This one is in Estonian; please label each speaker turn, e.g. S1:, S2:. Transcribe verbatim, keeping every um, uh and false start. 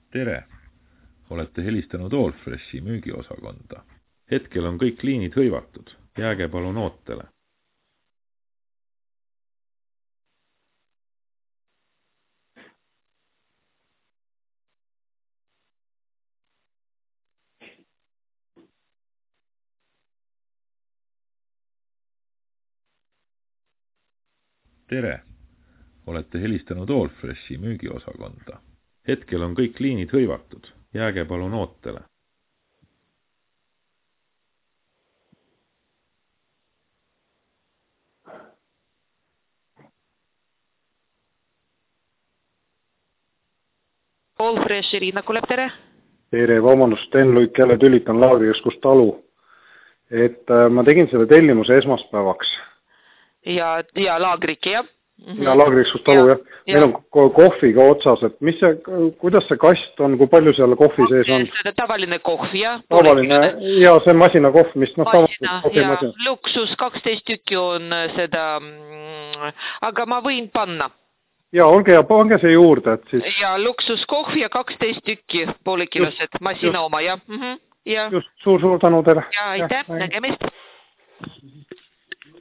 S1: Tere! Olete helistanud Allfreshi müügiosakonda. Hetkel on kõik liinid hõivatud. Jääge palun ootele. Tere! Olete helistanud Allfreshi müügiosakonda. Hetkel on kõik liinid hõivatud. Jääge palun ootele.
S2: Allfreshi Riina kuuleb, tere!
S3: Tere, vabandust, Sten Luik jälle tülitan Laagriõskus talu. Et äh, ma tegin selle tellimuse esmaspäevaks.
S2: Ja, ja Laagriki, jah?
S3: Mm-hmm. Ja Laagriõskus talu, jah. Ja. Meil on kohvi ka otsas, et mis see, kuidas see kast on, kui palju seal kohvi sees on?
S2: See tavaline kohv, jah?
S3: Tavaline, ja see masina kohv, mis noh
S2: masina, ja luksus, kaksteist tükki on seda, aga ma võin panna.
S3: Ja olge ja pange see juurde, et siis...
S2: Ja luksuskohv ja kaksteist tükki poolekilosed, masina just, oma, jah. Mm -hmm, ja.
S3: Just, suur-suur tänu teile.
S2: Ja aitäh, nägemist.